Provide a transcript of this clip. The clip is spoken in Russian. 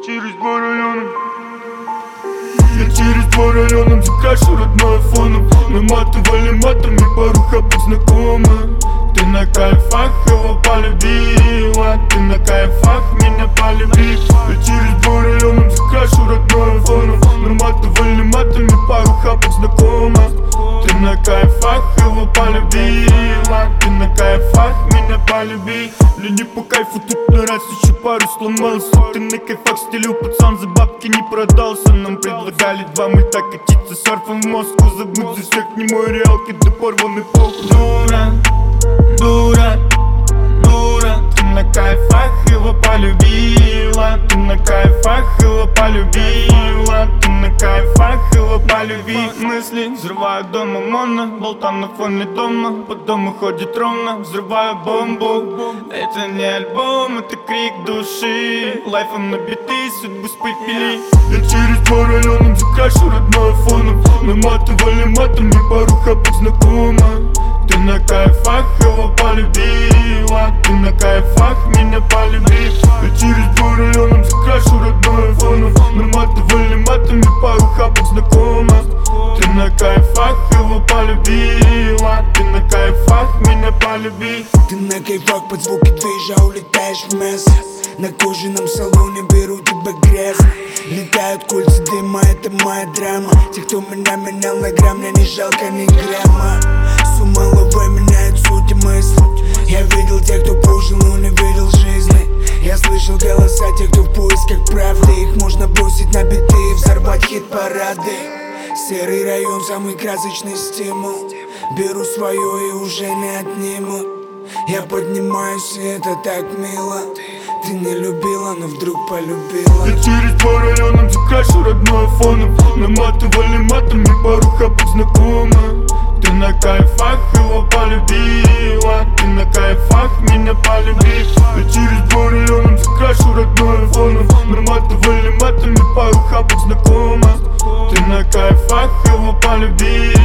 через два района. Я через два района закрашу родное фоном. Наматывали матами пару хапок знакомых. Ты на кайфах его полюбила, ты на кайфах меня полюбила. Я через два района закрашу родное фоном. Наматывали матами пару хапок знакомых. Ты на кайфах его полюбила, ты на кайфах меня полюби. Мне не по кайфу, тут на раз еще пару сломался. Ты на кайфах стелил, пацан, за бабки не продался. Нам предлагали два мульта катиться серфом в Москву. Забудь за всех немой реалки до порванной похуй. Дура, дура, дура. Ты на кайфах его полюбила, ты на кайфах его полюбила, ты на кайфах его полюби. Мысли взрывают дома моно, болтам на фоне дома. По дому ходит ровно, взрываю бомбу. Это не альбом, это крик души. Лайфом набитый, судьбу спепели. Я через два района закрашу родное фоном. Наматывали матами пару хапок знакомых. Ты на кайфах его полюбила, ты на кайфах меня полюби. Я через два района закрашу родное фоном. Наматывали матами пару хапок знакомых. Ты на кайфах его полюбила, ты на кайфах меня полюби. Ты на кайфах под звуки движа улетаешь в место. На кожаном салоне беру тебя грязно. Летают кольца дыма, это моя драма. Те, кто меня менял на грамм, мне не жалко ни грамма. С ума ловой меняет суть и мысли. Я видел тех, кто прожил, но не видел жизни. Я слышал голоса тех, кто в поисках правды. Их можно бросить на биты и взорвать хит-парады. Серый район, самый красочный стимул. Беру свое и уже не отниму. Я поднимаюсь, и это так мило. Ты не любила, но вдруг полюбила. Я через два района закрашу родное фоном. Наматывали матами пару хапок знакомых. Ты на кайфах его полюбила, ты на кайфах меня полюби. Я через два района закрашу родное фоном. Наматывали матами пару хапок знакомых. Ты на кайфах его полюбила.